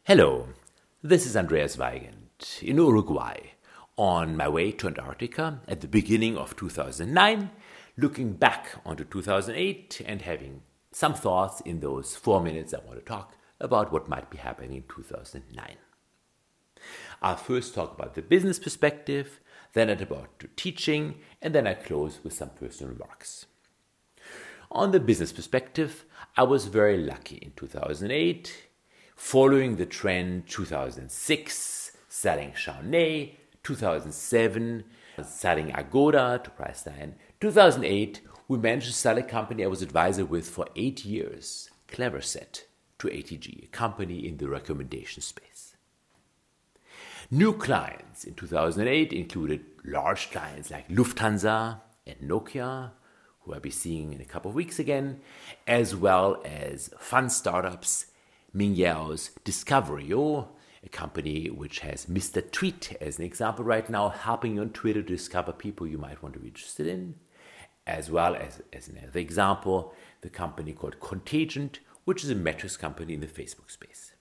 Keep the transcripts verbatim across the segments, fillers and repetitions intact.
Hello, this is Andreas Weigand in Uruguay, on my way to Antarctica at the beginning of two thousand nine, looking back onto two thousand eight and having some thoughts in those four minutes I want to talk about what might be happening in two thousand nine. I'll first talk about the business perspective, then about the teaching, and then I close with some personal remarks. On the business perspective, I was very lucky in two thousand eight, following the trend two thousand six, selling Shawnee, two thousand seven, selling Agoda to Priceline. two thousand eight, we managed to sell a company I was advisor with for eight years, Cleverset, to A T G, a company in the recommendation space. New clients in two thousand eight included large clients like Lufthansa and Nokia, who I'll be seeing in a couple of weeks again, as well as fun startups, Mingyao's Discovery.io, a company which has Mister Tweet as an example right now, helping you on Twitter to discover people you might want to be interested in, as well as, as another example, the company called Contagent, which is a metrics company in the Facebook space.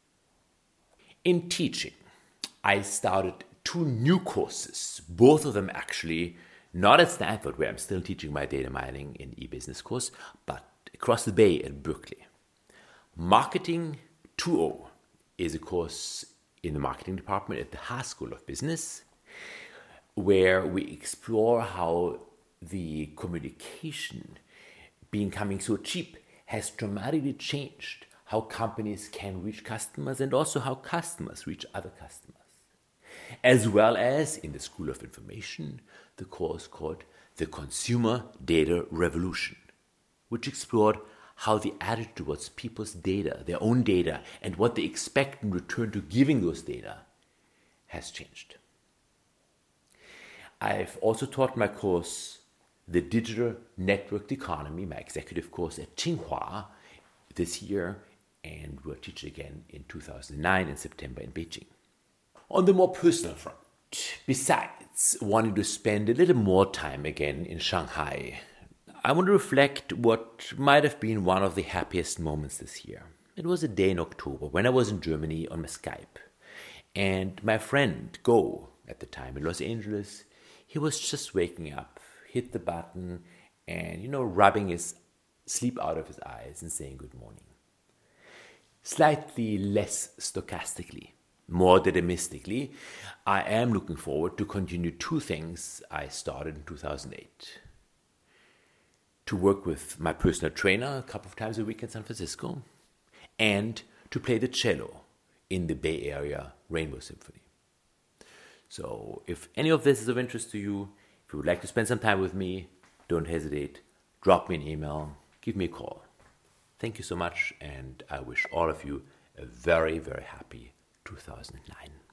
In teaching, I started two new courses, both of them actually not at Stanford, where I'm still teaching my data mining in e-business course, but across the bay at Berkeley. Marketing two point oh is a course in the marketing department at the Haas School of Business, where we explore how the communication becoming so cheap has dramatically changed how companies can reach customers and also how customers reach other customers. As well as in the School of Information, the course called The Consumer Data Revolution, which explored how the attitude towards people's data, their own data, and what they expect in return to giving those data has changed. I've also taught my course, The Digital Networked Economy, my executive course at Tsinghua this year, and we'll teach again in two thousand nine in September in Beijing. On the more personal front, besides wanting to spend a little more time again in Shanghai, I want to reflect what might have been one of the happiest moments this year. It was a day in October when I was in Germany on my Skype. And my friend, Go, at the time in Los Angeles, he was just waking up, hit the button, and, you know, rubbing his sleep out of his eyes and saying good morning. Slightly less stochastically, more dynamistically, I am looking forward to continue two things I started in two thousand eight. To work with my personal trainer a couple of times a week in San Francisco, and to play the cello in the Bay Area Rainbow Symphony. So if any of this is of interest to you, if you would like to spend some time with me, don't hesitate, drop me an email, give me a call. Thank you so much, and I wish all of you a very, very happy two thousand nine.